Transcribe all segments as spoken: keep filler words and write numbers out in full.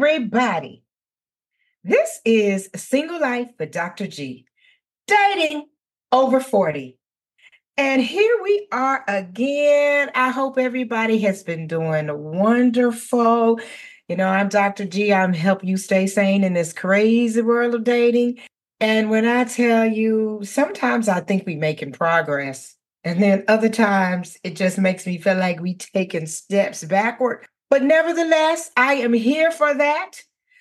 everybody. This is Single Life with Doctor G, dating over forty. And here we are again. I hope everybody has been doing wonderful. You know, I'm Doctor G. I'm help you stay sane in this crazy world of dating. And when I tell you, sometimes I think we making progress. And then other times it just makes me feel like we taking steps backward. But nevertheless, I am here for that.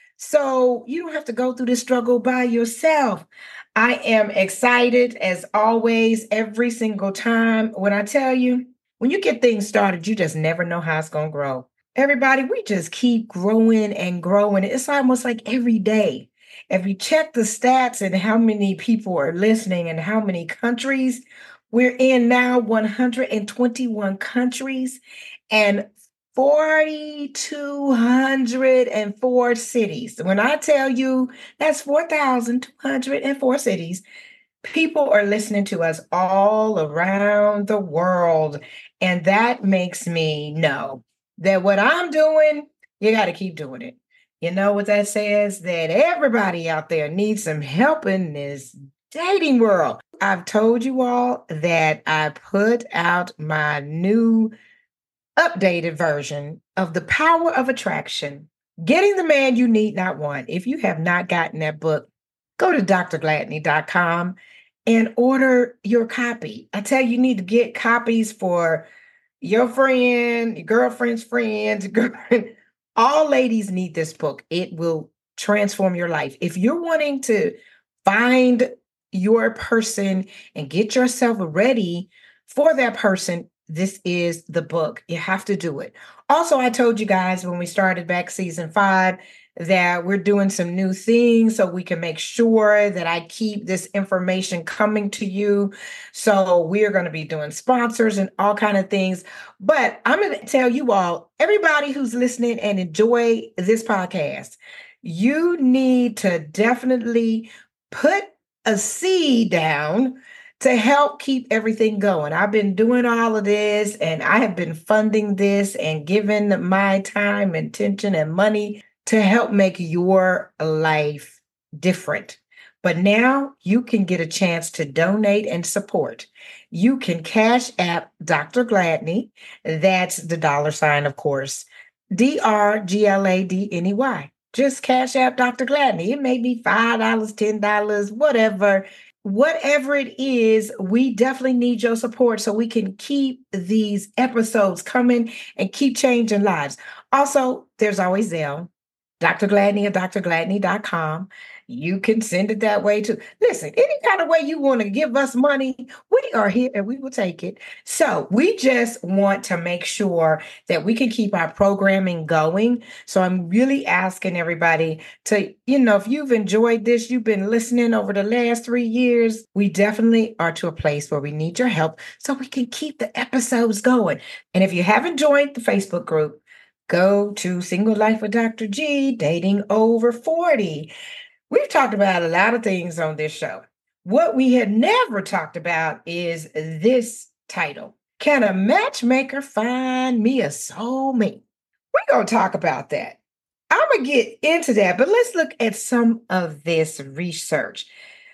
So you don't have to go through this struggle by yourself. I am excited as always, every single time. When I tell you, when you get things started, you just never know how it's going to grow. Everybody, we just keep growing and growing. It's almost like every day. If you check the stats and how many people are listening and how many countries, we're in now one hundred twenty-one countries and four thousand two hundred four cities. When I tell you that's four thousand two hundred four cities, people are listening to us all around the world. And that makes me know that what I'm doing, you got to keep doing it. You know what that says? That everybody out there needs some help in this dating world. I've told you all that I put out my new updated version of The Power of Attraction, Getting the Man You Need Not Want. If you have not gotten that book, go to d r gladney dot com and order your copy. I tell you, you need to get copies for your friend, your girlfriend's friends, your girlfriend. All ladies need this book. It will transform your life. If you're wanting to find your person and get yourself ready for that person, this is the book. You have to do it. Also, I told you guys when we started back season five that we're doing some new things so we can make sure that I keep this information coming to you. So we're going to be doing sponsors and all kind of things. But I'm going to tell you all, everybody who's listening and enjoy this podcast, you need to definitely put a seed down to help keep everything going. I've been doing all of this and I have been funding this and giving my time and attention and money to help make your life different. But now you can get a chance to donate and support. You can Cash App Doctor Gladney. That's the dollar sign, of course. D R G L A D N E Y. Just Cash App Doctor Gladney. It may be five dollars, ten dollars, whatever. Whatever it is, we definitely need your support so we can keep these episodes coming and keep changing lives. Also, there's always Zelle, Doctor Gladney at d r gladney dot com. You can send it that way too. Listen, any kind of way you want to give us money, we are here and we will take it. So we just want to make sure that we can keep our programming going. So I'm really asking everybody to, you know, if you've enjoyed this, you've been listening over the last three years, we definitely are to a place where we need your help so we can keep the episodes going. And if you haven't joined the Facebook group, go to Single Life with Doctor G, Dating Over forty. We've talked about a lot of things on this show. What we had never talked about is this title. Can a matchmaker find me a soulmate? We're going to talk about that. I'm going to get into that, but let's look at some of this research.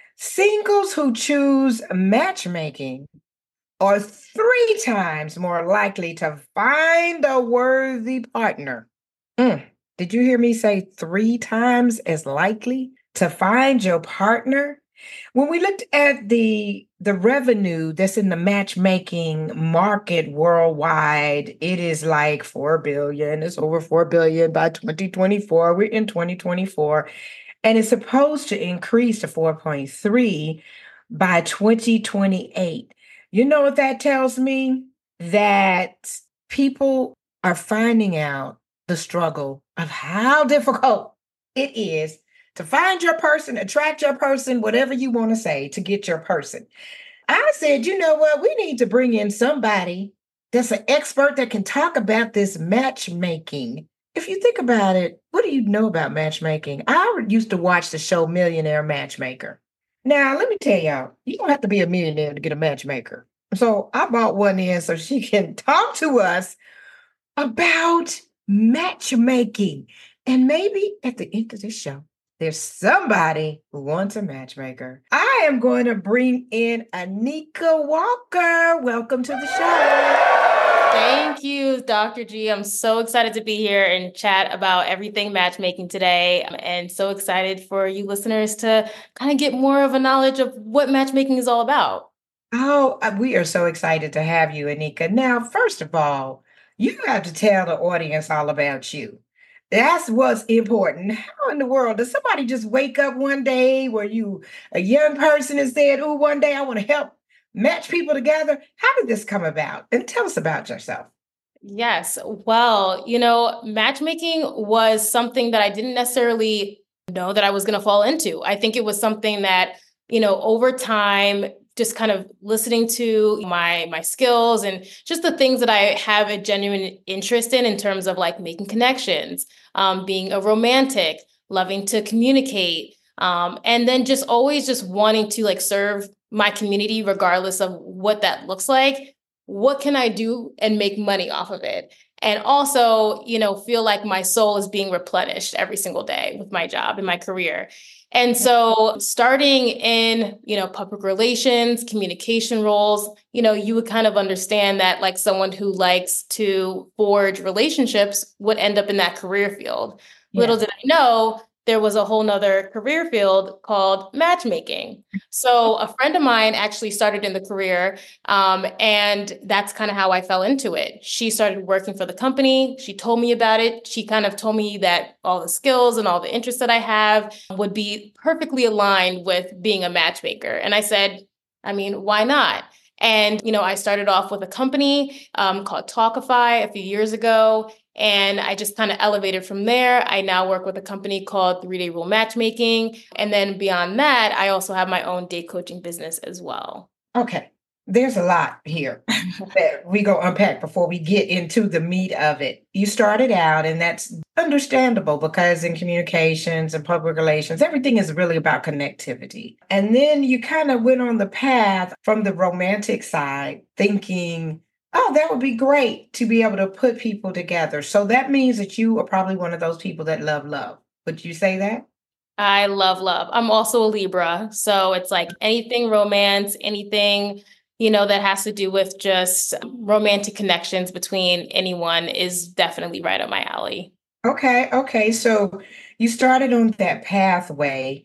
Singles who choose matchmaking are three times more likely to find a worthy partner. Mm. Did you hear me say three times as likely to find your partner? When we looked at the, the revenue that's in the matchmaking market worldwide, it is like four billion dollars. It's over four billion dollars by twenty twenty-four. We're in twenty twenty-four. And it's supposed to increase to four point three by twenty twenty-eight. You know what that tells me? That people are finding out the struggle of how difficult it is to find your person, attract your person, whatever you want to say, to get your person. I said, you know what? We need to bring in somebody that's an expert that can talk about this matchmaking. If you think about it, what do you know about matchmaking? I used to watch the show Millionaire Matchmaker. Now, let me tell y'all, you don't have to be a millionaire to get a matchmaker. So I bought one in so she can talk to us about matchmaking And maybe at the end of this show, there's somebody who wants a matchmaker. I am going to bring in Anika Walker. Welcome to the show. Thank you, Doctor G. I'm so excited to be here and chat about everything matchmaking today, and so excited for you listeners to kind of get more of a knowledge of what matchmaking is all about. Oh, uh, we are so excited to have you, Anika. Now, first of all, you have to tell the audience all about you. That's what's important. How in the world does somebody just wake up one day where you, a young person, and said, "Oh, one day I want to help match people together"? How did this come about? And tell us about yourself. Yes. Well, you know, matchmaking was something that I didn't necessarily know that I was going to fall into. I think it was something that, you know, over time, just kind of listening to my my skills and just the things that I have a genuine interest in in terms of like making connections, um, being a romantic, loving to communicate, um, and then just always just wanting to like serve my community regardless of what that looks like. What can I do and make money off of it? And also, you know, feel like my soul is being replenished every single day with my job and my career. And so starting in, you know, public relations, communication roles, you know, you would kind of understand that like someone who likes to forge relationships would end up in that career field. Little Yeah. did I know there was a whole nother career field called matchmaking. So a friend of mine actually started in the career, um, and that's kind of how I fell into it. She started working for the company. She told me about it. She kind of told me that all the skills and all the interests that I have would be perfectly aligned with being a matchmaker. And I said, I mean, why not? And, you know, I started off with a company um, called Talkify a few years ago. And I just kind of elevated from there. I now work with a company called Three Day Rule Matchmaking. And then beyond that, I also have my own date coaching business as well. Okay. There's a lot here that we go unpack before we get into the meat of it. You started out, and that's understandable because in communications and public relations, everything is really about connectivity. And then you kind of went on the path from the romantic side, thinking, oh, that would be great to be able to put people together. So that means that you are probably one of those people that love love. Would you say that? I love love. I'm also a Libra. So it's like anything romance, anything, you know, that has to do with just romantic connections between anyone is definitely right up my alley. Okay, okay. So you started on that pathway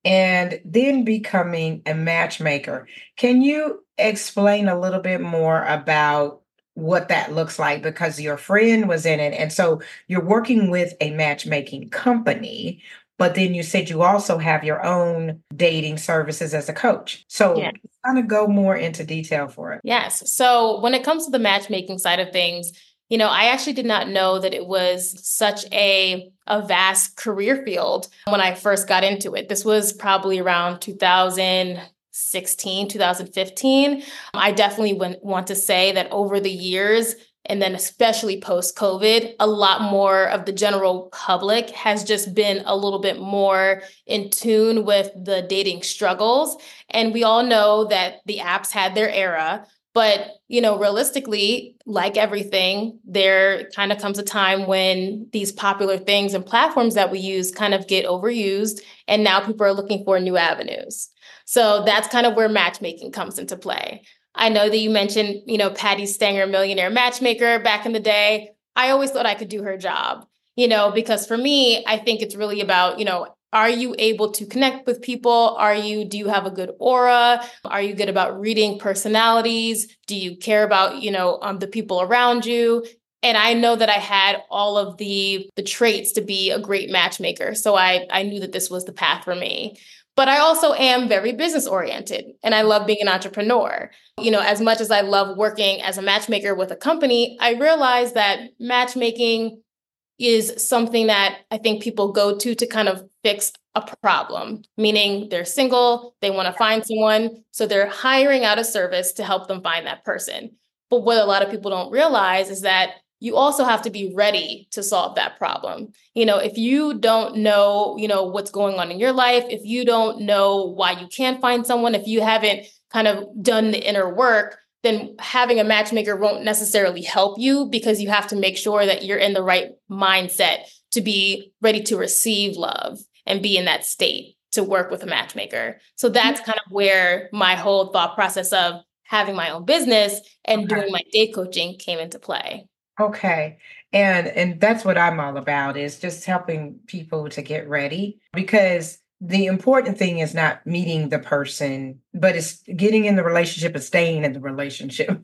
and then becoming a matchmaker. Can you explain a little bit more about what that looks like? Because your friend was in it. And so you're working with a matchmaking company, but then you said you also have your own dating services as a coach. Yeah. So kind of go more into detail for it. Yes. So when it comes to the matchmaking side of things, you know, I actually did not know that it was such a a vast career field when I first got into it. This was probably around two thousand sixteen, two thousand fifteen. I definitely went, want to say that over the years, and then especially post COVID, a lot more of the general public has just been a little bit more in tune with the dating struggles. And we all know that the apps had their era. But, you know, realistically, like everything, there kind of comes a time when these popular things and platforms that we use kind of get overused. And now people are looking for new avenues. So that's kind of where matchmaking comes into play. I know that you mentioned, you know, Patty Stanger, millionaire matchmaker back in the day. I always thought I could do her job, you know, because for me, I think it's really about, you know, are you able to connect with people? Are you, do you have a good aura? Are you good about reading personalities? Do you care about, you know, um, the people around you? And I know that I had all of the the traits to be a great matchmaker. So I, I knew that this was the path for me. But I also am very business oriented and I love being an entrepreneur. You know, as much as I love working as a matchmaker with a company, I realized that matchmaking is something that I think people go to to kind of fix a problem, meaning they're single, they want to find someone, so they're hiring out a service to help them find that person. But what a lot of people don't realize is that you also have to be ready to solve that problem. You know, if you don't know, you know, what's going on in your life, if you don't know why you can't find someone, if you haven't kind of done the inner work, then having a matchmaker won't necessarily help you because you have to make sure that you're in the right mindset to be ready to receive love and be in that state to work with a matchmaker. So that's kind of where my whole thought process of having my own business and Okay. doing my date coaching came into play. Okay. And and that's what I'm all about, is just helping people to get ready, because the important thing is not meeting the person, but it's getting in the relationship and staying in the relationship.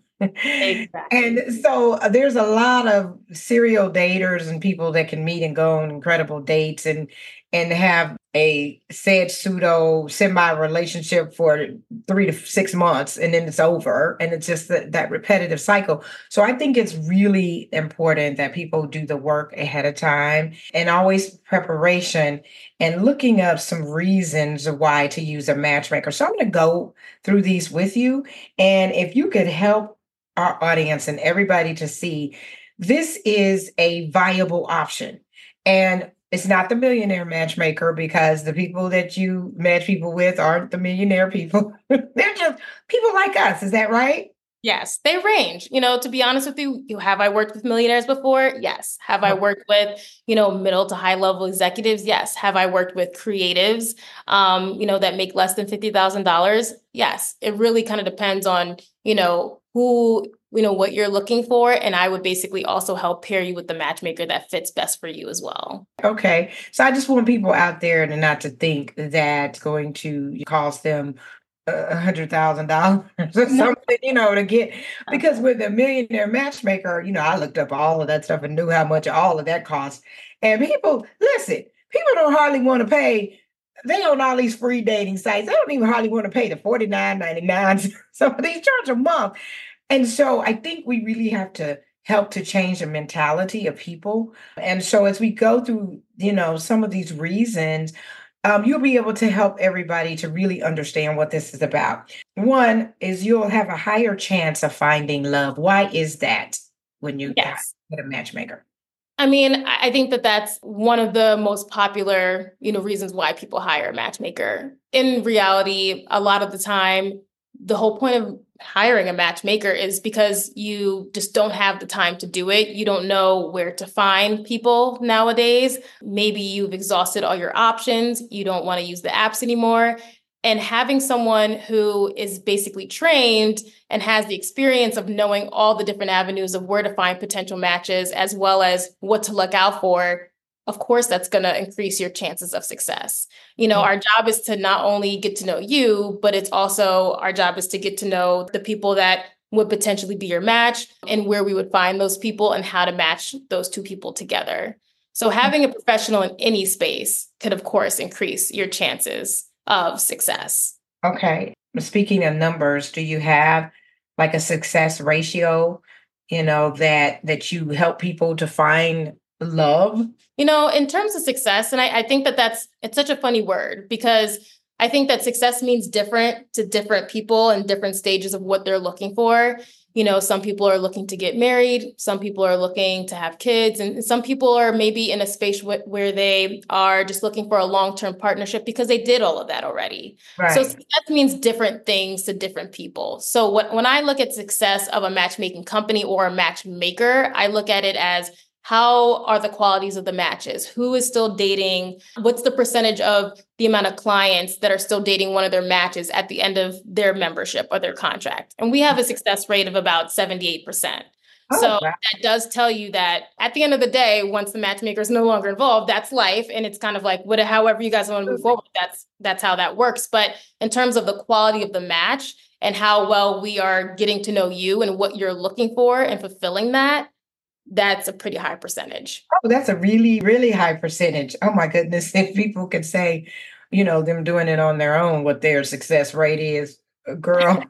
And Exactly. so uh, there's a lot of serial daters and people that can meet and go on incredible dates and and have a said pseudo semi relationship for three to six months and then it's over, and it's just that, that repetitive cycle. So I think it's really important that people do the work ahead of time, and always preparation, and looking up some reasons why to use a matchmaker. So I'm going to go through these with you, and if you could help our audience and everybody to see this is a viable option. And it's not the millionaire matchmaker, because the people that you match people with aren't the millionaire people. They're just people like us. Is that right? Yes, they range. You know, to be honest with you, you have I worked with millionaires before? Yes. Have I worked with, you know, middle to high level executives? Yes. Have I worked with creatives, um, you know, that make less than fifty thousand dollars? Yes. It really kind of depends on, you know, who, you know, what you're looking for. And I would basically also help pair you with the matchmaker that fits best for you as well. Okay. So I just want people out there to not to think that it's going to cost them a hundred thousand dollars or No. something, you know, to get, because with a millionaire matchmaker, you know, I looked up all of that stuff and knew how much all of that costs. And people, listen, people don't hardly want to pay. They on all these free dating sites. They don't even hardly want to pay the forty-nine ninety-nine. So they charge a month. And so I think we really have to help to change the mentality of people. And so as we go through, you know, some of these reasons, um, you'll be able to help everybody to really understand what this is about. One is you'll have a higher chance of finding love. Why is that when you get Yes. a matchmaker? I mean, I I think that that's one of the most popular, you know, reasons why people hire a matchmaker. In reality, a lot of the time, the whole point of hiring a matchmaker is because you just don't have the time to do it. You don't know where to find people nowadays. Maybe you've exhausted all your options. You don't want to use the apps anymore. And having someone who is basically trained and has the experience of knowing all the different avenues of where to find potential matches, as well as what to look out for, of course, that's going to increase your chances of success. You know, Mm. our job is to not only get to know you, but it's also our job is to get to know the people that would potentially be your match and where we would find those people and how to match those two people together. So having a professional in any space could, of course, increase your chances of success. Okay. Speaking of numbers, do you have like a success ratio, you know, that that you help people to find love? You know, in terms of success, and I, I think that that's, it's such a funny word because I think that success means different to different people and different stages of what they're looking for. You know, some people are looking to get married, some people are looking to have kids, and some people are maybe in a space wh- where they are just looking for a long-term partnership because they did all of that already. So Right. success means different things to different people. So what, when I look at success of a matchmaking company or a matchmaker, I look at it as how are the qualities of the matches? Who is still dating? What's the percentage of the amount of clients that are still dating one of their matches at the end of their membership or their contract? And we have a success rate of about seventy-eight percent. Oh, So wow. that does tell you that at the end of the day, once the matchmaker is no longer involved, that's life. And it's kind of like, what, however you guys want to move forward, that's, that's how that works. But in terms of the quality of the match and how well we are getting to know you and what you're looking for and fulfilling that, that's a pretty high percentage. Oh, that's a really, really high percentage. Oh my goodness. If people could say, you know, them doing it on their own, what their success rate is, uh, girl.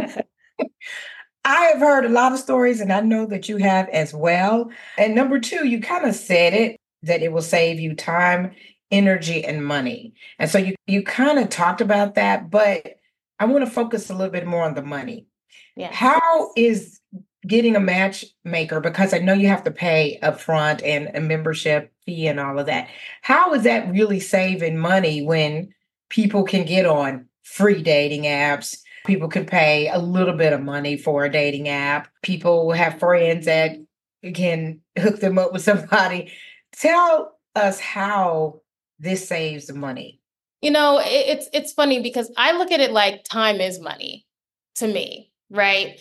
I have heard a lot of stories, and I know that you have as well. And number two, you kind of said it, that it will save you time, energy, and money. And so you you kind of talked about that, but I want to focus a little bit more on the money. Yes. How is getting a matchmaker, because I know you have to pay upfront and a membership fee and all of that. How is that really saving money when people can get on free dating apps? People can pay a little bit of money for a dating app. People have friends that can hook them up with somebody. Tell us how this saves money. You know, it, it's it's funny because I look at it like time is money to me, right?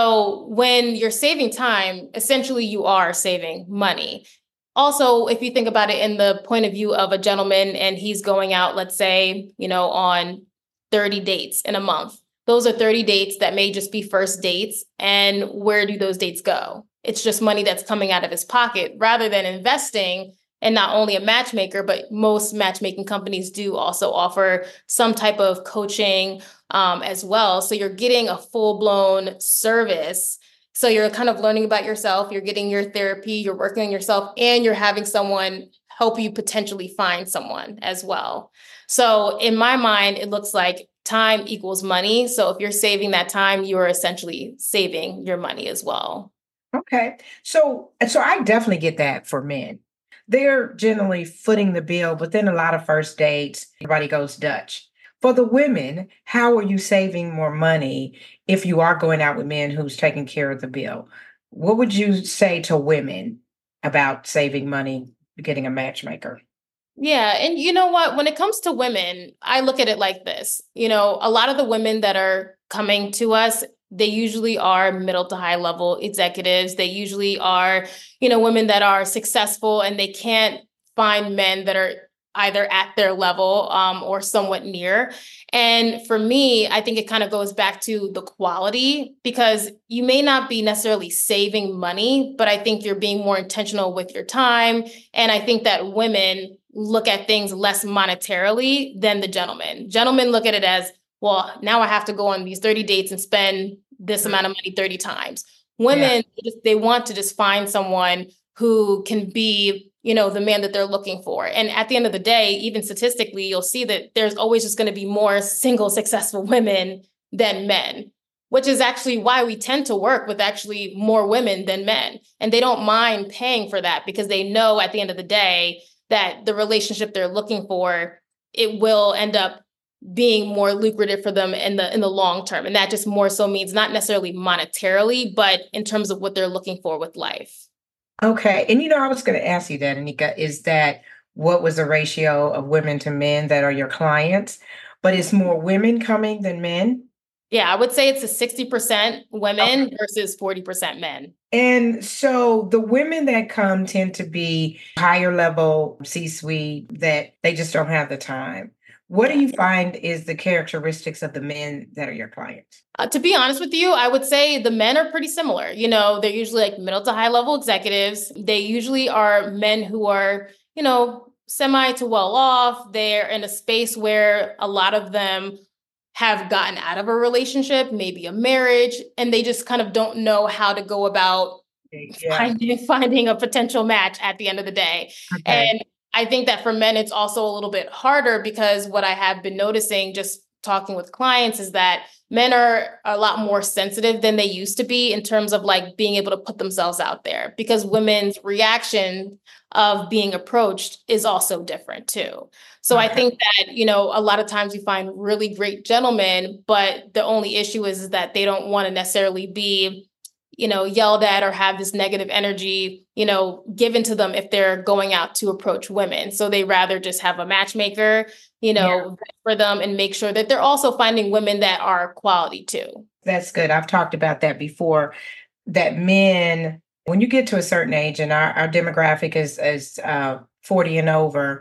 So when you're saving time, essentially you are saving money. Also, if you think about it in the point of view of a gentleman and he's going out, let's say, you know, on thirty dates in a month. Those are thirty dates that may just be first dates. And where do those dates go? It's just money that's coming out of his pocket rather than investing. And not only a matchmaker, but most matchmaking companies do also offer some type of coaching um, as well. So you're getting a full blown service. So you're kind of learning about yourself, you're getting your therapy, you're working on yourself, and you're having someone help you potentially find someone as well. So in my mind, it looks like time equals money. So if you're saving that time, you're essentially saving your money as well. Okay. So so I definitely get that for men. They're generally footing the bill, but then a lot of first dates, everybody goes Dutch. For the women, how are you saving more money if you are going out with men who's taking care of the bill? What would you say to women about saving money, getting a matchmaker? Yeah. And you know what? When it comes to women, I look at it like this. You know, a lot of the women that are coming to us, they usually are middle to high level executives. They usually are, you know, women that are successful and they can't find men that are either at their level um, or somewhat near. And for me, I think it kind of goes back to the quality because you may not be necessarily saving money, but I think you're being more intentional with your time. And I think that women look at things less monetarily than the gentlemen. Gentlemen look at it as, well, now I have to go on these thirty dates and spend this Mhm. amount of money thirty times. Yeah. Women, they want to just find someone who can be, you know, the man that they're looking for. And at the end of the day, even statistically, you'll see that there's always just going to be more single successful women than men, which is actually why we tend to work with actually more women than men. And they don't mind paying for that because they know at the end of the day that the relationship they're looking for, it will end up being more lucrative for them in the in the long term. And that just more so means not necessarily monetarily, but in terms of what they're looking for with life. Okay. And you know, I was going to ask you that, Anika, is that what was the ratio of women to men that are your clients? But it's more women coming than men. Yeah, I would say it's a sixty percent Okay. women versus forty percent men. And so the women that come tend to be higher level C suite that they just don't have the time. What do Yeah. you find is the characteristics of the men that are your clients? Uh, to be honest with you, I would say the men are pretty similar. You know, they're usually like middle to high level executives. They usually are men who are, you know, semi to well off. They're in a space where a lot of them have gotten out of a relationship, maybe a marriage, and they just kind of don't know how to go about Yeah. finding finding a potential match at the end of the day. Okay. And I think that for men, it's also a little bit harder because what I have been noticing just talking with clients is that men are a lot more sensitive than they used to be in terms of like being able to put themselves out there because women's reaction of being approached is also different too. So I Okay. think that, you know, a lot of times you find really great gentlemen, but the only issue is, is that they don't want to necessarily be, you know, yelled at or have this negative energy, you know, given to them if they're going out to approach women. So they rather just have a matchmaker, you Yeah, know, for them and make sure that they're also finding women that are quality too. that's good. I've talked about that before. That men, when you get to a certain age, and our, our demographic is is uh, forty and over,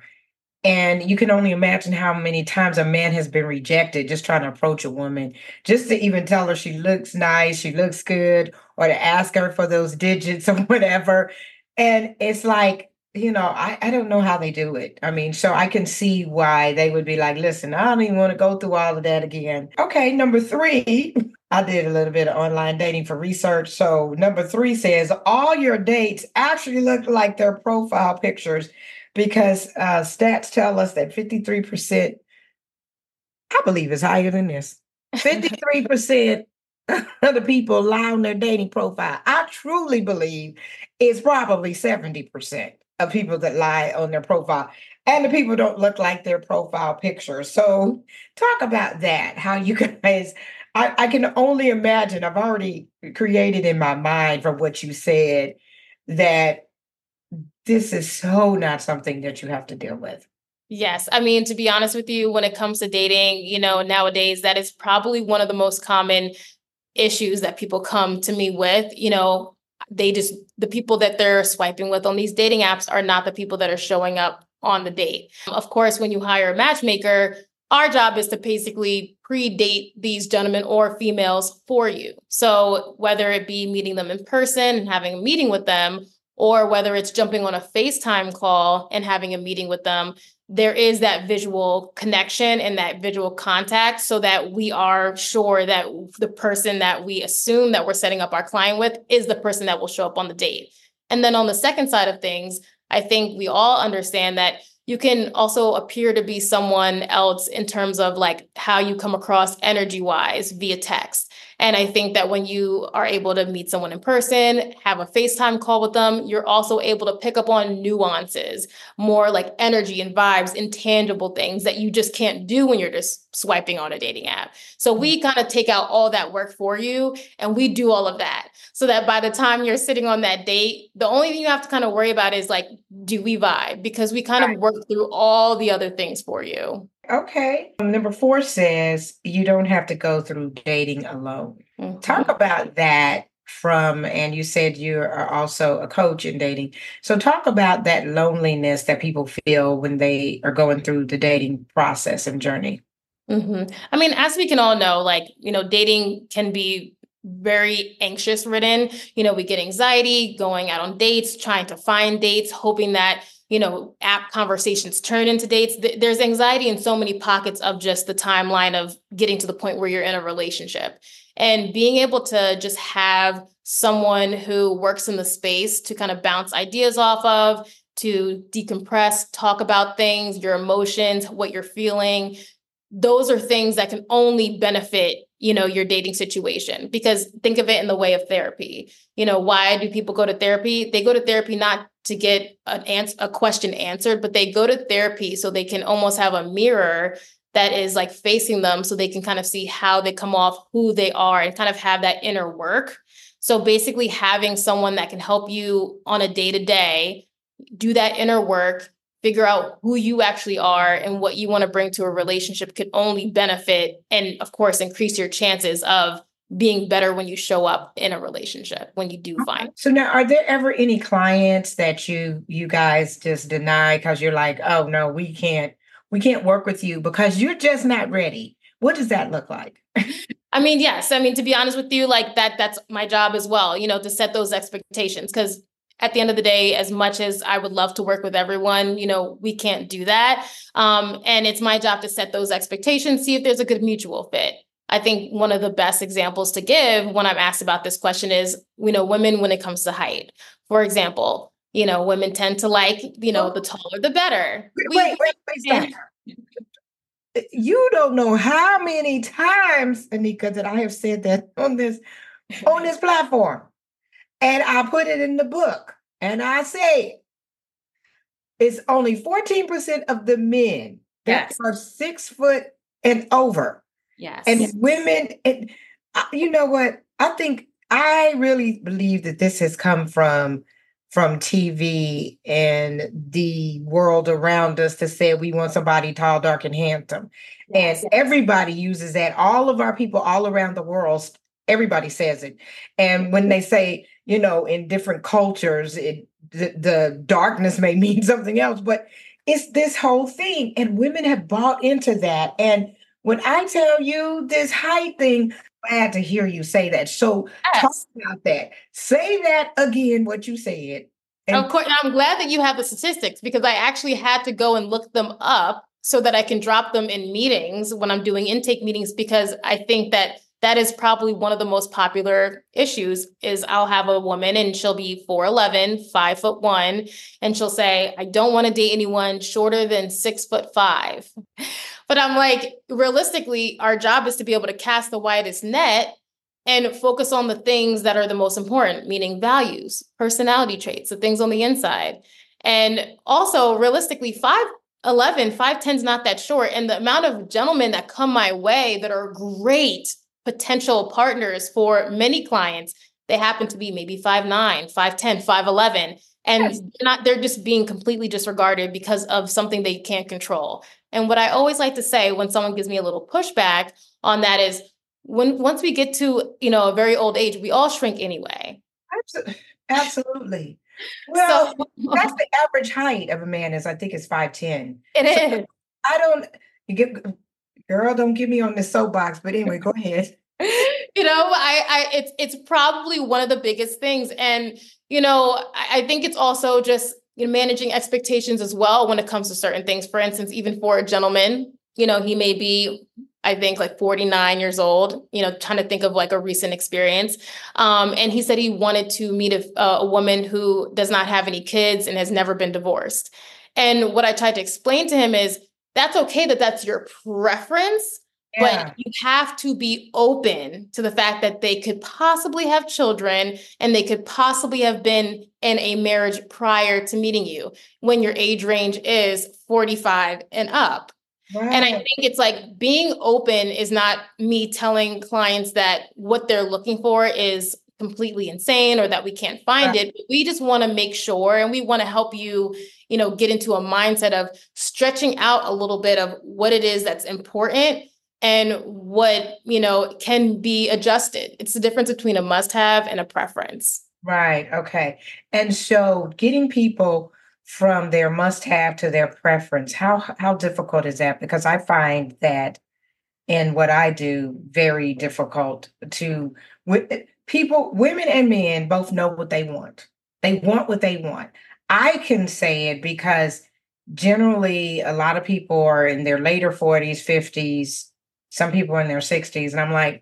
and you can only imagine how many times a man has been rejected just trying to approach a woman, just to even tell her she looks nice, she looks good, or to ask her for those digits or whatever. And it's like, you know, I, I don't know how they do it. I mean, so I can see why they would be like, listen, I don't even want to go through all of that again. Okay, number three, I did a little bit of online dating for research. So number three says all your dates actually look like their profile pictures because uh, stats tell us that fifty-three percent, I believe is higher than this. fifty-three percent of the people lie on their dating profile. I truly believe it's probably seventy percent of people that lie on their profile. And the people don't look like their profile picture. So talk about that. How you guys, I, I can only imagine, I've already created in my mind from what you said that this is so not something that you have to deal with. Yes. I mean, to be honest with you, when it comes to dating, you know, nowadays, that is probably one of the most common issues that people come to me with. You know, they just, the people that they're swiping with on these dating apps are not the people that are showing up on the date. Of course, when you hire a matchmaker, our job is to basically pre-date these gentlemen or females for you. So whether it be meeting them in person and having a meeting with them, or whether it's jumping on a FaceTime call and having a meeting with them, there is that visual connection and that visual contact so that we are sure that the person that we assume that we're setting up our client with is the person that will show up on the date. And then on the second side of things, I think we all understand that you can also appear to be someone else in terms of like how you come across energy wise via text. And I think that when you are able to meet someone in person, have a FaceTime call with them, you're also able to pick up on nuances, more like energy and vibes, intangible things that you just can't do when you're just swiping on a dating app. So we kind of take out all that work for you and we do all of that so that by the time you're sitting on that date, the only thing you have to kind of worry about is like, do we vibe? Because we kind of work through all the other things for you. Okay. Number four says you don't have to go through dating alone. Mm-hmm. Talk about that from, and you said you are also a coach in dating. So talk about that loneliness that people feel when they are going through the dating process and journey. Mm-hmm. I mean, as we can all know, like, you know, dating can be very anxious ridden. You know, we get anxiety going out on dates, trying to find dates, hoping that, you know, app conversations turn into dates. There's anxiety in so many pockets of just the timeline of getting to the point where you're in a relationship. And being able to just have someone who works in the space to kind of bounce ideas off of, to decompress, talk about things, your emotions, what you're feeling. Those are things that can only benefit, you know, your dating situation, because think of it in the way of therapy. You know, why do people go to therapy? They go to therapy not to get an answer, a question answered, but they go to therapy so they can almost have a mirror that is like facing them so they can kind of see how they come off, who they are, and kind of have that inner work. So basically having someone that can help you on a day-to-day do that inner work, figure out who you actually are and what you want to bring to a relationship could only benefit and, of course, increase your chances of being better when you show up in a relationship, when you do find. So now, are there ever any clients that you you guys just deny because you're like, oh, no, we can't, we can't work with you because you're just not ready? What does that look like? I mean, yes. I mean, to be honest with you, like that, that's my job as well, you know, to set those expectations, because at the end of the day, as much as I would love to work with everyone, you know, we can't do that. Um, and it's my job to set those expectations, see if there's a good mutual fit. I think one of the best examples to give when I'm asked about this question is, you know, women when it comes to height. For example, you know, women tend to like, you know, the taller, the better. Wait, wait, wait, stop. You don't know how many times, Anika, that I have said that on this, on this platform. And I put it in the book. And I say, it's only fourteen percent of the men that yes. are six foot and over. Yes. And yes. women, and you know what? I think, I really believe that this has come from, from T V and the world around us to say we want somebody tall, dark, and handsome. Yes. And everybody uses that. All of our people all around the world, everybody says it. And when they say, you know, in different cultures, it, the, the darkness may mean something else, but it's this whole thing. And women have bought into that. And when I tell you this height thing, I'm glad to hear you say that. So yes. talk about that. Say that again, what you said. And of course, I'm glad that you have the statistics, because I actually had to go and look them up so that I can drop them in meetings when I'm doing intake meetings, because I think that that is probably one of the most popular issues. Is I'll have a woman and she'll be four eleven, five foot one, and she'll say, I don't want to date anyone shorter than six foot five. But I'm like, realistically, our job is to be able to cast the widest net and focus on the things that are the most important, meaning values, personality traits, the things on the inside. And also, realistically, five eleven, five ten is not that short. And the amount of gentlemen that come my way that are great potential partners for many clients, they happen to be maybe five nine, five ten, five eleven, and Yes. they're not they're just being completely disregarded because of something they can't control. And what I always like to say when someone gives me a little pushback on that is, when once we get to, you know, a very old age, we all shrink anyway. Abso- Absolutely. Well, So that's the average height of a man is, I think, is five ten. it So is. I don't you get girl, don't get me on this soapbox, but anyway, go ahead. You know, I, I, it's, it's probably one of the biggest things. And, you know, I, I think it's also just, you know, managing expectations as well when it comes to certain things. For instance, even for a gentleman, you know, he may be, I think, like forty-nine years old, you know, trying to think of like a recent experience. Um, and he said he wanted to meet a, a woman who does not have any kids and has never been divorced. And what I tried to explain to him is, that's okay that that's your preference, Yeah. but you have to be open to the fact that they could possibly have children and they could possibly have been in a marriage prior to meeting you when your age range is forty-five and up. Right. And I think it's like, being open is not me telling clients that what they're looking for is completely insane or that we can't find Right. it. We just want to make sure, and we want to help you, you know, get into a mindset of stretching out a little bit of what it is that's important and what, you know, can be adjusted. It's the difference between a must-have and a preference. Right. Okay. And so getting people from their must-have to their preference, how how difficult is that? Because I find that in what I do, very difficult to with people, women and men both know what they want. They want what they want. I can say it because generally a lot of people are in their later forties, fifties, some people are in their sixties, and I'm like,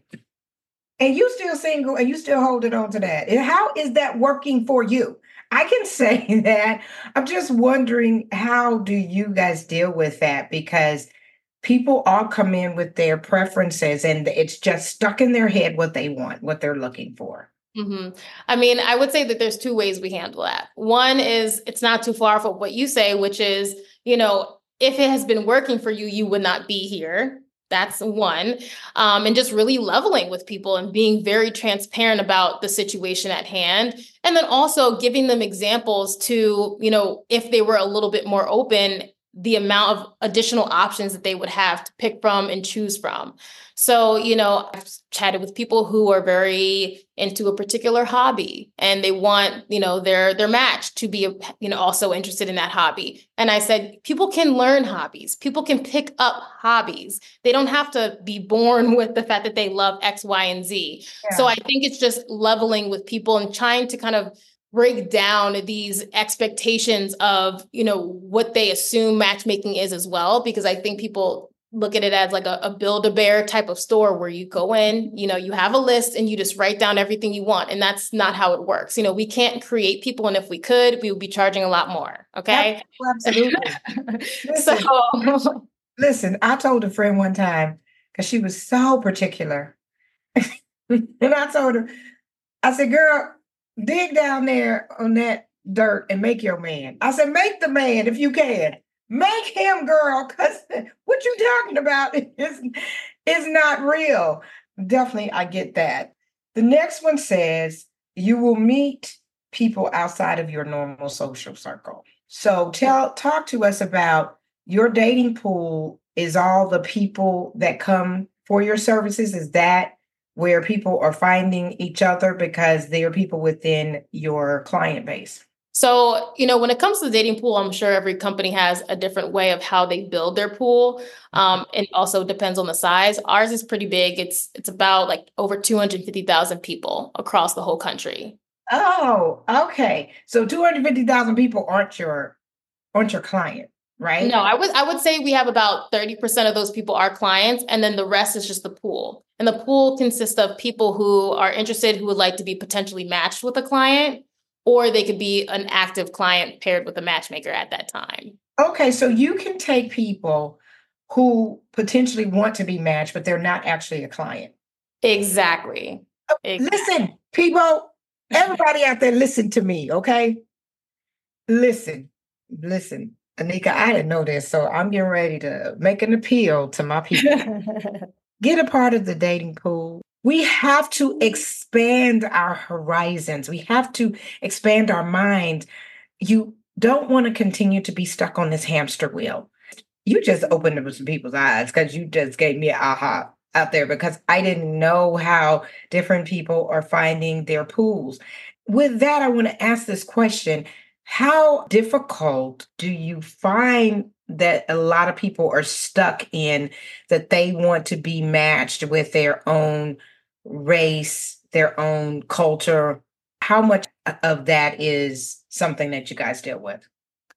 and you still single and you still holding on to that. And how is that working for you? I can say that. I'm just wondering, how do you guys deal with that? Because people all come in with their preferences and it's just stuck in their head what they want, what they're looking for. hmm I mean, I would say that there's two ways we handle that. One is, it's not too far from what you say, which is, you know, if it has been working for you, you would not be here. That's one. Um, and just really leveling with people and being very transparent about the situation at hand. And then also giving them examples to, you know, if they were a little bit more open, the amount of additional options that they would have to pick from and choose from. So, you know, I've chatted with people who are very into a particular hobby and they want, you know, their their match to be, you know, also interested in that hobby. And I said, people can learn hobbies. People can pick up hobbies. They don't have to be born with the fact that they love X, Y, and Z. Yeah. So I think it's just leveling with people and trying to kind of break down these expectations of, you know, what they assume matchmaking is as well, because I think people look at it as like a, a Build-A-Bear type of store where you go in, you know, you have a list and you just write down everything you want. And that's not how it works. You know, we can't create people. And if we could, we would be charging a lot more. Okay. Absolutely. Listen, So listen, I told a friend one time because she was so particular. And I told her, I said, girl, dig down there on that dirt and make your man. I said, make the man if you can. Make him, girl, because what you talking about is, is not real. Definitely, I get that. The next one says, you will meet people outside of your normal social circle. So tell, talk to us about your dating pool. Is all the people that come for your services? Is that where people are finding each other because they are people within your client base? So, you know, when it comes to the dating pool, I'm sure every company has a different way of how they build their pool. Um, and also depends on the size. Ours is pretty big. It's it's about like over two hundred fifty thousand people across the whole country. Oh, okay. So two hundred fifty thousand people aren't your aren't your client, right? No, I would I would say we have about thirty percent of those people are clients, and then the rest is just the pool. And the pool consists of people who are interested, who would like to be potentially matched with a client, or they could be an active client paired with a matchmaker at that time. Okay, so you can take people who potentially want to be matched, but they're not actually a client. Exactly. Exactly. Listen, people, everybody out there, listen to me, okay? Listen, listen. Anika, I didn't know this, so I'm getting ready to make an appeal to my people. Get a part of the dating pool. We have to expand our horizons. We have to expand our mind. You don't want to continue to be stuck on this hamster wheel. You just opened up some people's eyes because you just gave me an aha out there because I didn't know how different people are finding their pools. With that, I want to ask this question. How difficult do you find that a lot of people are stuck in that they want to be matched with their own race, their own culture? How much of that is something that you guys deal with?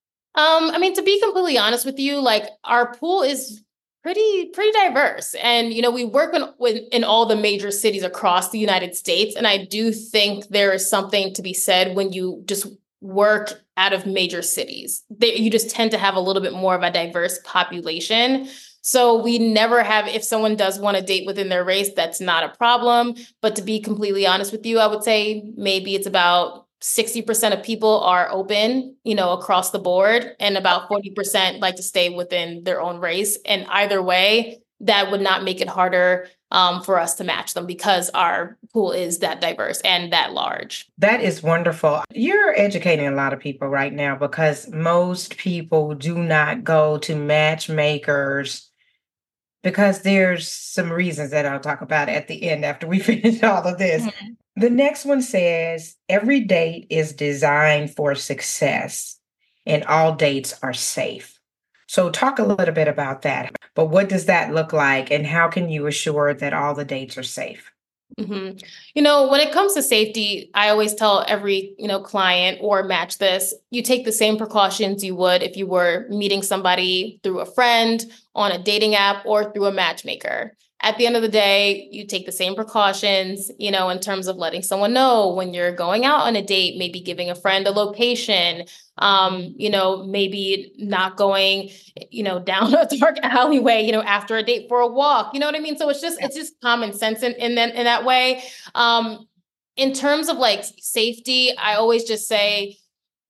Um, I mean, to be completely honest with you, like our pool is pretty pretty diverse, and you know we work in, with, in all the major cities across the United States, and I do think there is something to be said when you just work out of major cities. They, you just tend to have a little bit more of a diverse population. So we never have, if someone does want to date within their race, that's not a problem. But to be completely honest with you, I would say maybe it's about sixty percent of people are open, you know, across the board, and about forty percent like to stay within their own race. And either way, that would not make it harder um, for us to match them because our pool is that diverse and that large. That is wonderful. You're educating a lot of people right now because most people do not go to matchmakers because there's some reasons that I'll talk about at the end after we finish all of this. Mhm. The next one says every date is designed for success and all dates are safe. So, talk a little bit about that. But what does that look like, and how can you assure that all the dates are safe? hmm You know, when it comes to safety, I always tell every, you know, client or match this, you take the same precautions you would if you were meeting somebody through a friend, on a dating app, or through a matchmaker. At the end of the day, you take the same precautions, you know, in terms of letting someone know when you're going out on a date, maybe giving a friend a location, um, you know, maybe not going, you know, down a dark alleyway, you know, after a date for a walk. You know what I mean? So it's just Yeah. it's just common sense in in that in that way. Um, in terms of like safety, I always just say,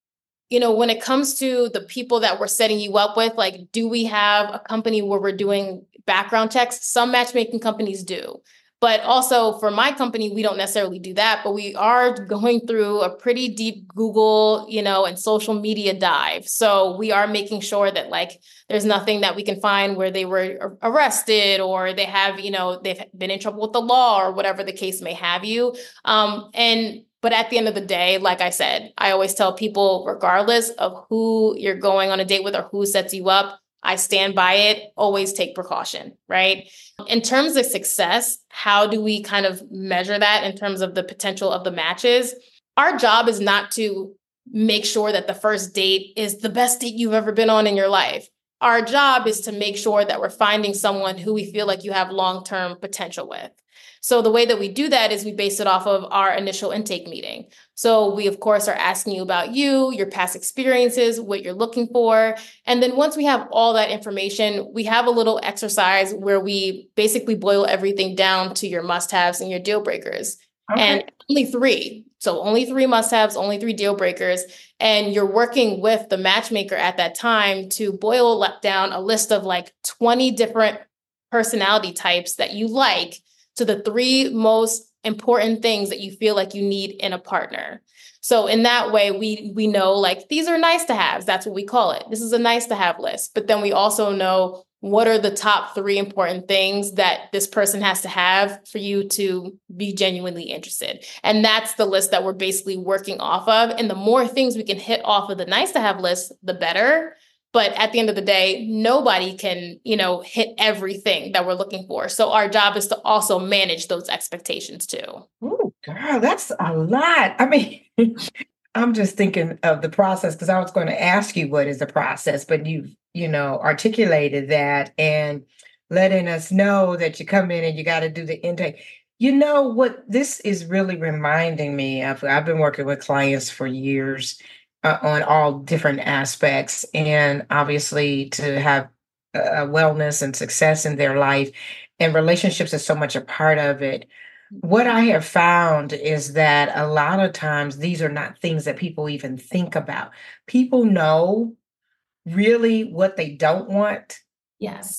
you know, when it comes to the people that we're setting you up with, like, do we have a company where we're doing background checks? Some matchmaking companies do. But also for my company, we don't necessarily do that, but we are going through a pretty deep Google, you know, and social media dive. So we are making sure that like there's nothing that we can find where they were arrested or they have, you know, they've been in trouble with the law or whatever the case may have you. Um, and but at the end of the day, like I said, I always tell people, regardless of who you're going on a date with or who sets you up, I stand by it. Always take precaution, right? In terms of success, how do we kind of measure that in terms of the potential of the matches? Our job is not to make sure that the first date is the best date you've ever been on in your life. Our job is to make sure that we're finding someone who we feel like you have long-term potential with. So the way that we do that is we base it off of our initial intake meeting. So we, of course, are asking you about you, your past experiences, what you're looking for. And then once we have all that information, we have a little exercise where we basically boil everything down to your must-haves and your deal breakers. Okay. And only three. So only three must-haves, only three deal breakers. And you're working with the matchmaker at that time to boil down a list of like twenty different personality types that you like to the three most important things that you feel like you need in a partner. So in that way, we we know like these are nice to haves. That's what we call it. This is a nice to have list. But then we also know what are the top three important things that this person has to have for you to be genuinely interested. And that's the list that we're basically working off of. And the more things we can hit off of the nice to have list, the better. But at the end of the day, nobody can, you know, hit everything that we're looking for. So our job is to also manage those expectations too. Oh, girl, that's a lot. I mean, I'm just thinking of the process because I was going to ask you what is the process, but you've, you know, articulated that and letting us know that you come in and you got to do the intake. You know what this is really reminding me of? I've been working with clients for years uh, on all different aspects, and obviously to have uh, wellness and success in their life, and relationships is so much a part of it. What I have found is that a lot of times these are not things that people even think about. People know really what they don't want, Yes.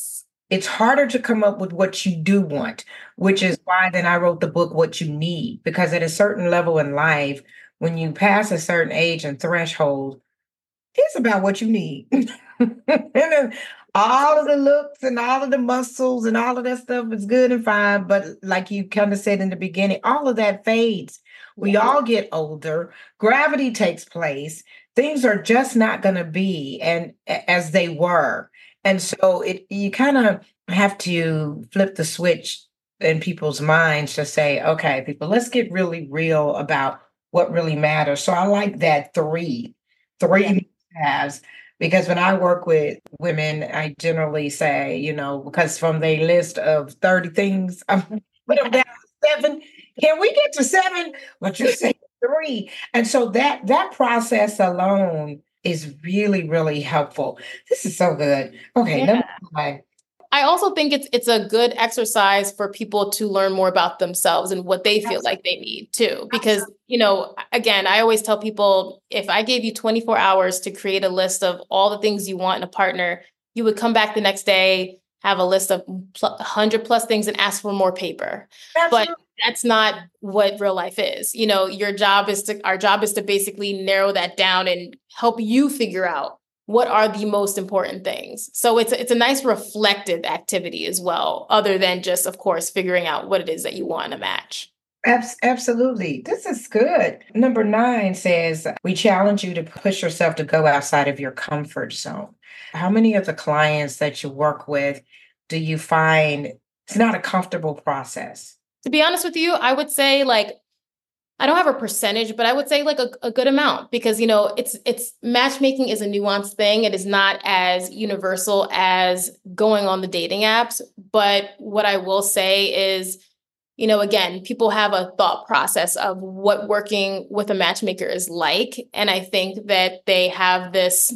it's harder to come up with what you do want, which is why then I wrote the book, What You Need, because at a certain level in life, when you pass a certain age and threshold, it's about what you need. And then all of the looks and all of the muscles and all of that stuff is good and fine. But like you kind of said in the beginning, all of that fades. We Yeah. all get older, gravity takes place, things are just not going to be and as they were. And so it you kind of have to flip the switch in people's minds to say, okay, people, let's get really real about what really matters. So I like that three, Yeah. three has because when I work with women, I generally say, you know, because from the list of thirty things, I'm put them down to seven. Can we get to seven? But you say three. And so that that process alone is really, really helpful. This is so good. Okay, Yeah. number five. I also think it's it's a good exercise for people to learn more about themselves and what they feel like they need too. Because, you know, again, I always tell people if I gave you twenty-four hours to create a list of all the things you want in a partner, you would come back the next day, have a list of pl- one hundred plus things and ask for more paper. But Absolutely. that's not what real life is. You know, your job is to, our job is to basically narrow that down and help you figure out what are the most important things. So it's it's a nice reflective activity as well, other than just, of course, figuring out what it is that you want in a match. Abs- absolutely. This is good. Number nine says, we challenge you to push yourself to go outside of your comfort zone. How many of the clients that you work with do you find it's not a comfortable process? To be honest with you, I would say like I don't have a percentage, but I would say like a, a good amount because, you know, it's it's matchmaking is a nuanced thing. It is not as universal as going on the dating apps. But what I will say is, you know, again, people have a thought process of what working with a matchmaker is like. And I think that they have this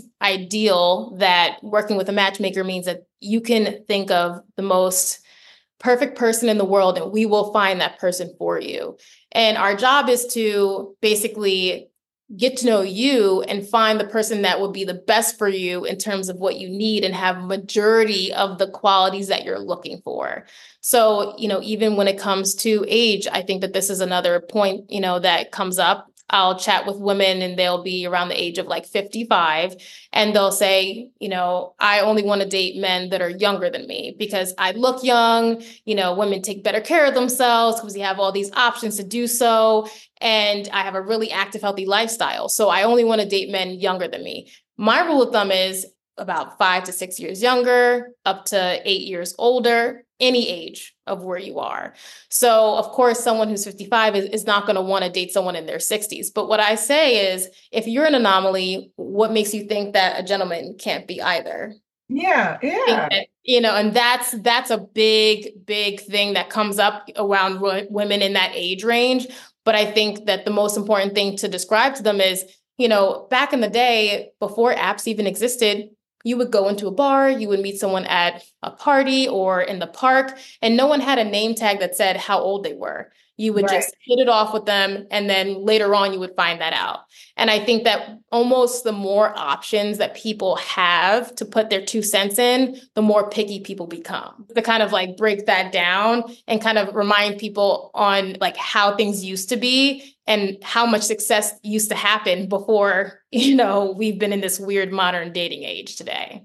ideal that working with a matchmaker means that you can think of the most perfect person in the world and we will find that person for you. And our job is to basically get to know you and find the person that will be the best for you in terms of what you need and have majority of the qualities that you're looking for. So, you know, even when it comes to age, I think that this is another point, you know, that comes up. I'll chat with women and they'll be around the age of like fifty-five and they'll say, you know, I only want to date men that are younger than me because I look young. You know, women take better care of themselves because we have all these options to do so. And I have a really active, healthy lifestyle. So I only want to date men younger than me. My rule of thumb is about five to six years younger, up to eight years older, any age of where you are. So, of course, someone who's fifty-five is, is not going to want to date someone in their sixties. But what I say is, if you're an anomaly, what makes you think that a gentleman can't be either? Yeah, I think yeah. that, you know, and that's that's a big, big thing that comes up around w- women in that age range. But I think that the most important thing to describe to them is, you know, back in the day, before apps even existed, you would go into a bar, you would meet someone at a party or in the park, and no one had a name tag that said how old they were. You would Right. just hit it off with them, and then later on, you would find that out. And I think that almost the more options that people have to put their two cents in, the more picky people become. To kind of like break that down and kind of remind people on like how things used to be and how much success used to happen before, you know, we've been in this weird modern dating age today.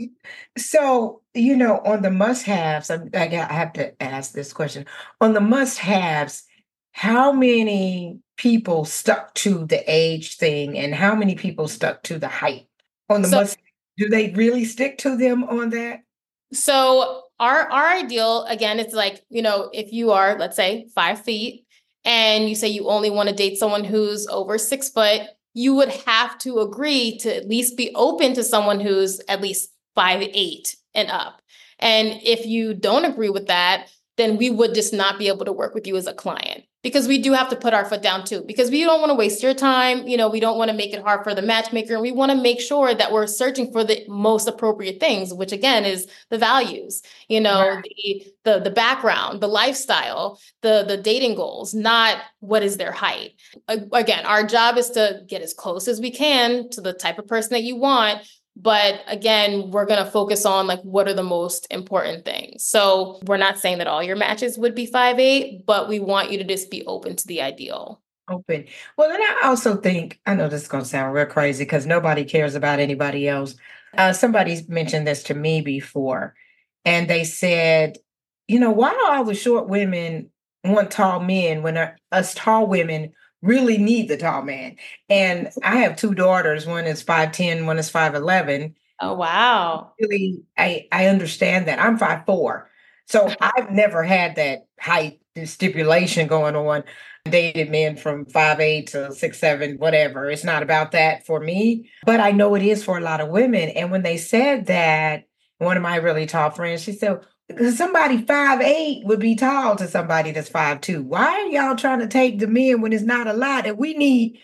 So, you know, on the must-haves, I, I got- I have to ask this question. On the must-haves, how many people stuck to the age thing and how many people stuck to the height? On the So must, do they really stick to them on that? So our our ideal, again, it's like, you know, if you are, let's say, five feet and you say you only want to date someone who's over six foot, you would have to agree to at least be open to someone who's at least five, eight and up. And if you don't agree with that, then we would just not be able to work with you as a client because we do have to put our foot down too, because we don't want to waste your time. You know, we don't want to make it hard for the matchmaker. And we want to make sure that we're searching for the most appropriate things, which again is the values, you know, Right. the, the, the background, the lifestyle, the, the dating goals, not what is their height. A- Again, our job is to get as close as we can to the type of person that you want, But again, we're going to focus on like what are the most important things. So we're not saying that all your matches would be five eight, but we want you to just be open to the ideal. Open. Well, and I also think, I know this is going to sound real crazy because nobody cares about anybody else. Uh, somebody's mentioned this to me before, and they said, you know, why do all the short women want tall men when uh, us tall women really need the tall man? And I have two daughters. One is five ten, one is five eleven. Oh, wow. Really, I, I understand that. I'm five four. So I've never had that height stipulation going on. Dated men from five eight to six seven, whatever. It's not about that for me, but I know it is for a lot of women. And when they said that, one of my really tall friends, she said, "Because somebody five eight would be tall to somebody that's five two. Why are y'all trying to take the men when it's not a lot and we need?"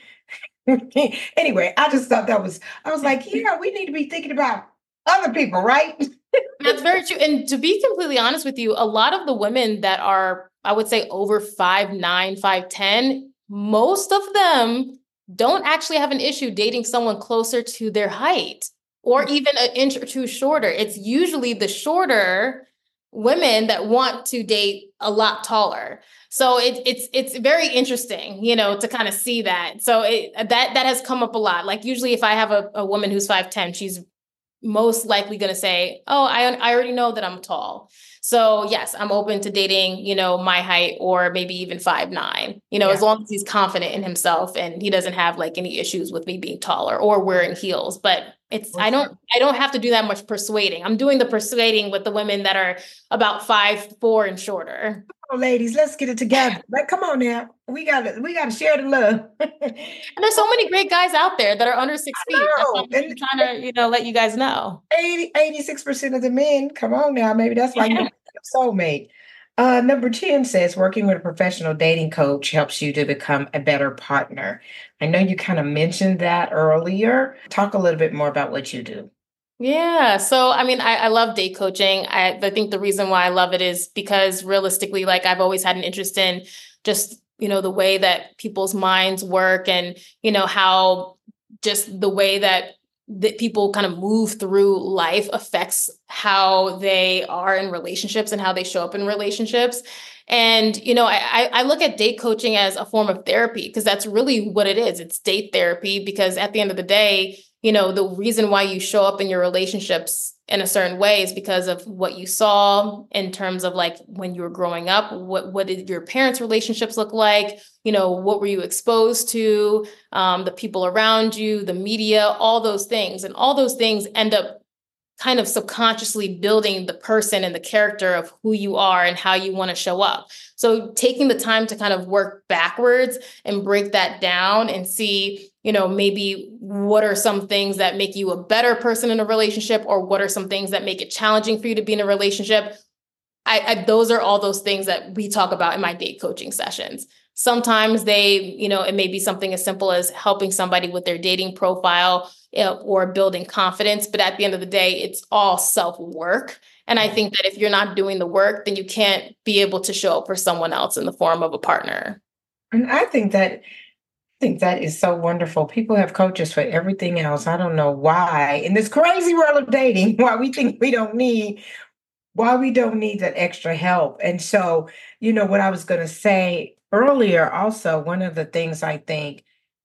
Anyway, I just thought that was, I was like, yeah, we need to be thinking about other people, right? That's very true. And to be completely honest with you, a lot of the women that are, I would say, over five nine, five ten, most of them don't actually have an issue dating someone closer to their height or even an inch or two shorter. It's usually the shorter women that want to date a lot taller. So it, it's it's very interesting, you know, to kind of see that. So it, that that has come up a lot. Like usually if I have a, a woman who's five ten, she's most likely going to say, oh, I, I already know that I'm tall. So yes, I'm open to dating, you know, my height or maybe even five nine, you know, yeah. As long as he's confident in himself and he doesn't have like any issues with me being taller or wearing heels. But it's, I don't, I don't have to do that much persuading. I'm doing the persuading with the women that are about five, four and shorter. Oh, ladies, let's get it together. Like, come on now. We gotta, we gotta share the love. And there's so many great guys out there that are under six feet. That's why I'm and, trying to, you know, let you guys know. eighty, eighty-six percent of the men, come on now. Maybe that's why you're a soulmate. Uh, number ten says working with a professional dating coach helps you to become a better partner. I know you kind of mentioned that earlier. Talk a little bit more about what you do. Yeah. So, I mean, I, I love date coaching. I, I think the reason why I love it is because realistically, like I've always had an interest in just, you know, the way that people's minds work and, you know, how just the way that that people kind of move through life affects how they are in relationships and how they show up in relationships. And, you know, I, I look at date coaching as a form of therapy because that's really what it is. It's date therapy because at the end of the day, you know, the reason why you show up in your relationships in a certain way is because of what you saw in terms of like when you were growing up, what, what did your parents' relationships look like? You know, what were you exposed to, um, the people around you, the media, all those things. And all those things end up kind of subconsciously building the person and the character of who you are and how you want to show up. So taking the time to kind of work backwards and break that down and see, you know, maybe what are some things that make you a better person in a relationship or what are some things that make it challenging for you to be in a relationship. I, I those are all those things that we talk about in my date coaching sessions. Sometimes they, you know, it may be something as simple as helping somebody with their dating profile or building confidence. But at the end of the day, it's all self-work. And I think that if you're not doing the work, then you can't be able to show up for someone else in the form of a partner. And I think that I think that is so wonderful. People have coaches for everything else. I don't know why in this crazy world of dating, why we think we don't need, why we don't need that extra help. And so, you know, what I was going to say earlier, also, one of the things I think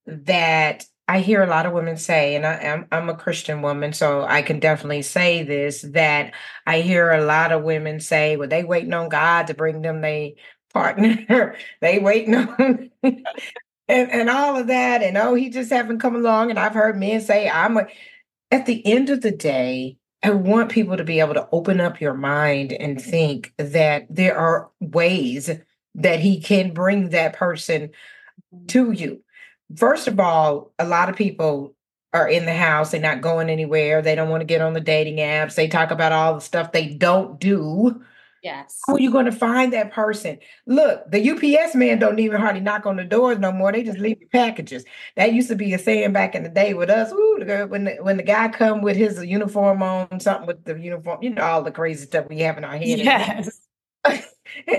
that I hear a lot of women say, and I, I'm, I'm a Christian woman, so I can definitely say this, that I hear a lot of women say, well, they waiting on God to bring them their partner. They waiting on, and, and all of that. And, oh, he just haven't come along. And I've heard men say, I'm a, at the end of the day, I want people to be able to open up your mind and think that there are ways that he can bring that person to you. First of all, a lot of people are in the house. They're not going anywhere. They don't want to get on the dating apps. They talk about all the stuff they don't do. Yes. How are you going to find that person? Look, the U P S man don't even hardly knock on the doors no more. They just leave the packages. That used to be a saying back in the day with us. Ooh, when the, when the guy come with his uniform on, something with the uniform, you know, all the crazy stuff we have in our head. Yes. I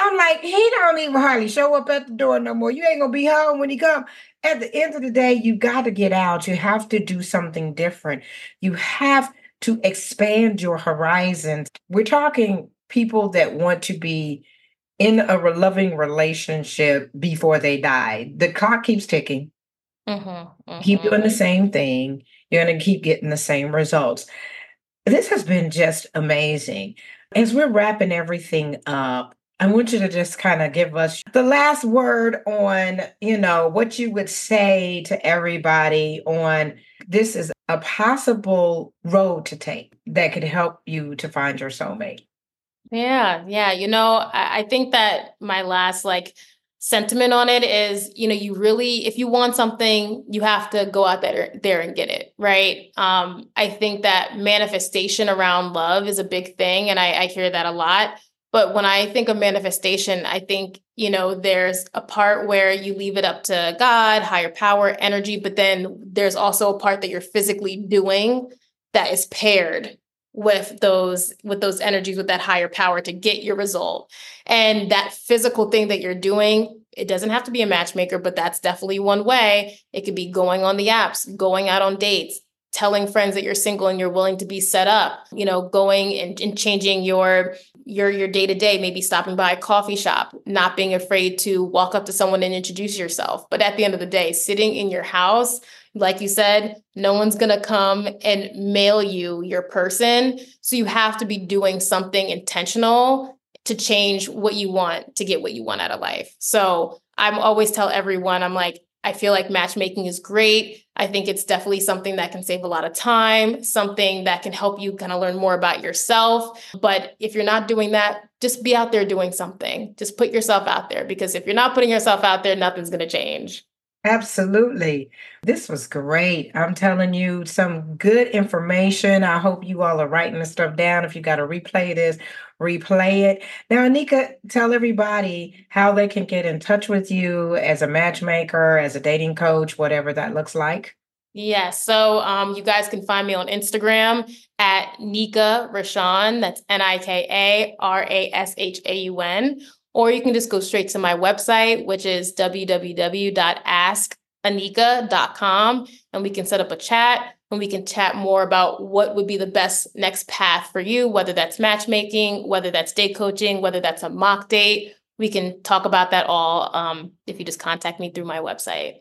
I'm like, he don't even hardly show up at the door no more. You ain't gonna be home when he come. At the end of the day, you got to get out. You have to do something different. You have to expand your horizons. We're talking people that want to be in a loving relationship before they die. The clock keeps ticking. Mm-hmm, Keep doing mm-hmm. the same thing. You're going to keep getting the same results. This has been just amazing. As we're wrapping everything up, I want you to just kind of give us the last word on, you know, what you would say to everybody on this is a possible road to take that could help you to find your soulmate. Yeah, yeah. You know, I, I think that my last like sentiment on it is, you know, you really, if you want something, you have to go out there there and get it, right? Um, I think that manifestation around love is a big thing, and I, I hear that a lot. But when I think of manifestation, I think, you know, there's a part where you leave it up to God, higher power, energy, but then there's also a part that you're physically doing that is paired with those with those energies, with that higher power to get your result. And that physical thing that you're doing, it doesn't have to be a matchmaker, but that's definitely one way. It could be going on the apps, going out on dates, telling friends that you're single and you're willing to be set up, you know, going and, and changing your your your day-to-day, maybe stopping by a coffee shop, not being afraid to walk up to someone and introduce yourself. But at the end of the day, sitting in your house, like you said, no one's going to come and mail you your person. So you have to be doing something intentional to change what you want, to get what you want out of life. So I'm always tell everyone, I'm like, I feel like matchmaking is great. I think it's definitely something that can save a lot of time, something that can help you kind of learn more about yourself. But if you're not doing that, just be out there doing something. Just put yourself out there, because if you're not putting yourself out there, nothing's going to change. Absolutely. This was great. I'm telling you some good information. I hope you all are writing the stuff down. If you got to replay this, replay it. Now, Anika, tell everybody how they can get in touch with you as a matchmaker, as a dating coach, whatever that looks like. Yeah, so um, you guys can find me on Instagram at Nika Rashaun. That's N I K A R A S H A U N. Or you can just go straight to my website, which is w w w dot ask anika dot com. And we can set up a chat and we can chat more about what would be the best next path for you, whether that's matchmaking, whether that's date coaching, whether that's a mock date. We can talk about that all um, if you just contact me through my website.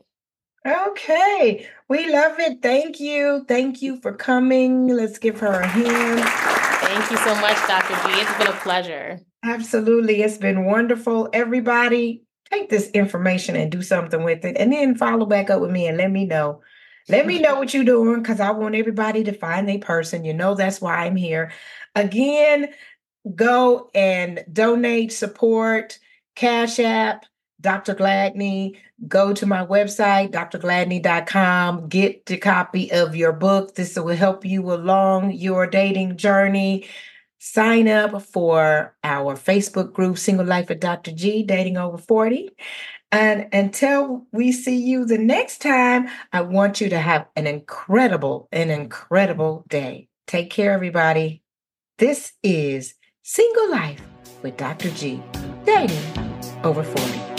Okay. We love it. Thank you. Thank you for coming. Let's give her a hand. Thank you so much, Doctor G. It's been a pleasure. Absolutely. It's been wonderful. Everybody, take this information and do something with it. And then follow back up with me and let me know. Let me know what you're doing, because I want everybody to find their person. You know, that's why I'm here. Again, go and donate, support, Cash App, Doctor Gladney. Go to my website, d r gladney dot com. Get the copy of your book. This will help you along your dating journey. Sign up for our Facebook group, Single Life with Doctor G, Dating Over forty. And until we see you the next time, I want you to have an incredible, an incredible day. Take care, everybody. This is Single Life with Doctor G, Dating Over forty.